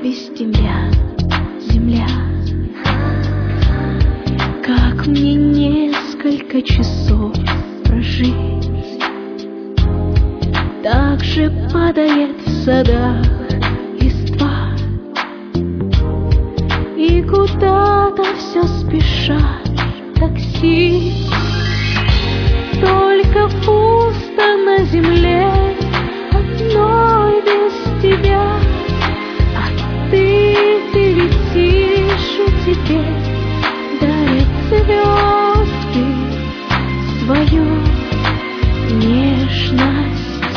без тебя, земля. Как мне несколько часов прожить? Так же падает в садах листва, и куда-то все спешат такси. Только пусто на земле одной без тебя. А ты летишь, и теперь дарят звезды свою нежность.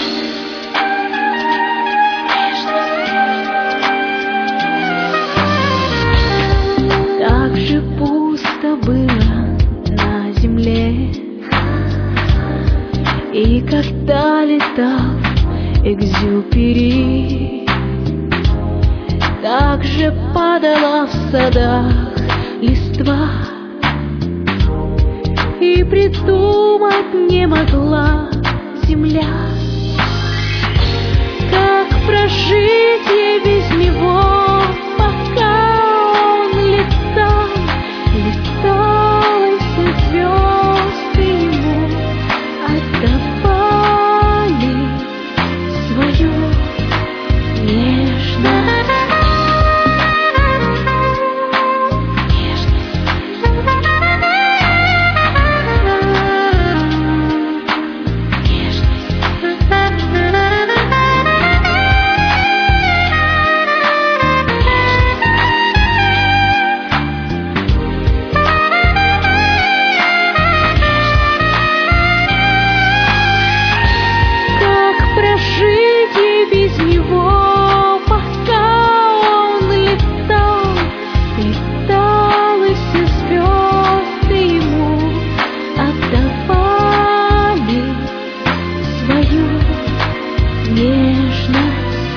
Так же пусто было на земле, и когда летал Экзюпери, так же падала в садах листва, и придумать не могла земля, как прожить ей без него, пока он летал, летал, и все звезды ему отдавали свою нежность. Жить ей без него, пока он летал, летал, и все звезды ему отдавали свою нежность.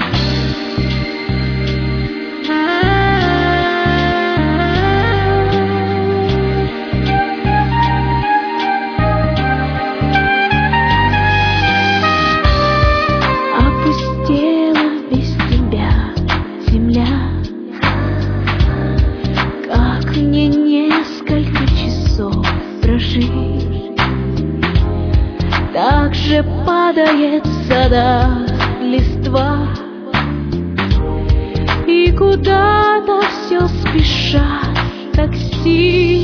Без тебя, земля, как мне несколько часов прожить? Так же падает в садах листва, и куда-то все спешат такси.